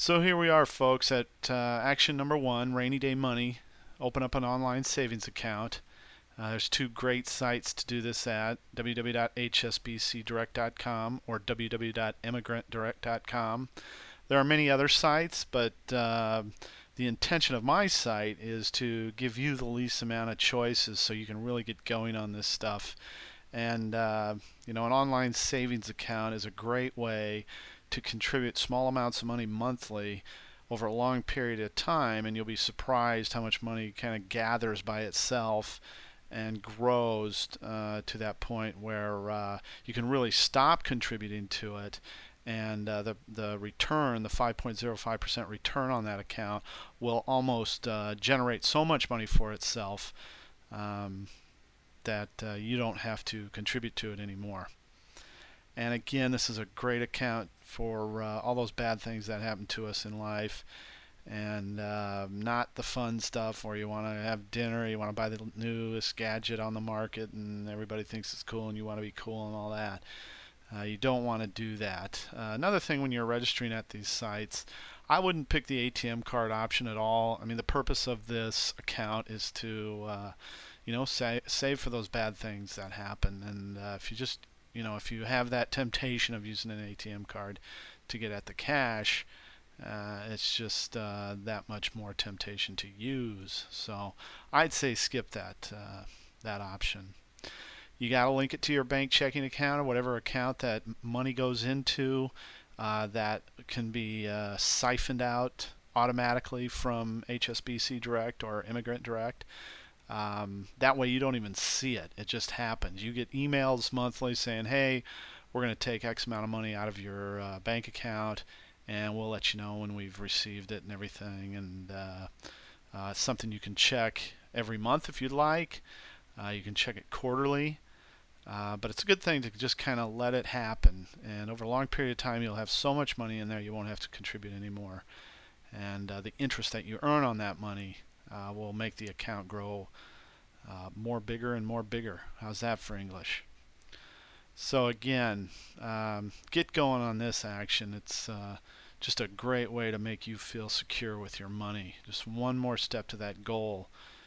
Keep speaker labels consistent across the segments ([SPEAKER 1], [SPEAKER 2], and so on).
[SPEAKER 1] So here we are, folks, at action number one, rainy day money. Open up an online savings account. There's two great sites to do this at, www.hsbcdirect.com or www.emigrantdirect.com. There are many other sites, but the intention of my site is to give you the least amount of choices so you can really get going on this stuff. And an online savings account is a great way to contribute small amounts of money monthly over a long period of time, and you'll be surprised how much money kind of gathers by itself and grows to that point where you can really stop contributing to it, and the return, the 5.05% return on that account, will almost generate so much money for itself um, that you don't have to contribute to it anymore. And again, this is a great account for all those bad things that happen to us in life, and not the fun stuff where you want to have dinner, you want to buy the newest gadget on the market, and everybody thinks it's cool, and you want to be cool and all that. You don't want to do that. Another thing, when you're registering at these sites, I wouldn't pick the ATM card option at all. I mean, the purpose of this account is to save for those bad things that happen. And if you just, if you have that temptation of using an ATM card to get at the cash, it's just that much more temptation to use. So I'd say skip that option. You got to link it to your bank checking account or whatever account that money goes into. That can be siphoned out automatically from HSBC Direct or Immigrant Direct. That way you don't even see it. It just happens. You get emails monthly saying, hey, we're going to take X amount of money out of your bank account, and we'll let you know when we've received it and everything. And it's something you can check every month if you'd like. You can check it quarterly. But it's a good thing to just kind of let it happen. And over a long period of time, you'll have so much money in there you won't have to contribute anymore. And the interest that you earn on that money will make the account grow more bigger and more bigger. How's that for English? So again, get going on this action. It's just a great way to make you feel secure with your money. Just one more step to that goal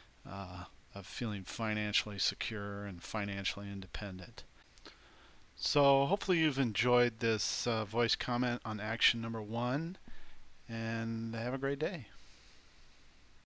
[SPEAKER 1] of feeling financially secure and financially independent. So hopefully you've enjoyed this voice comment on action number one, and have a great day.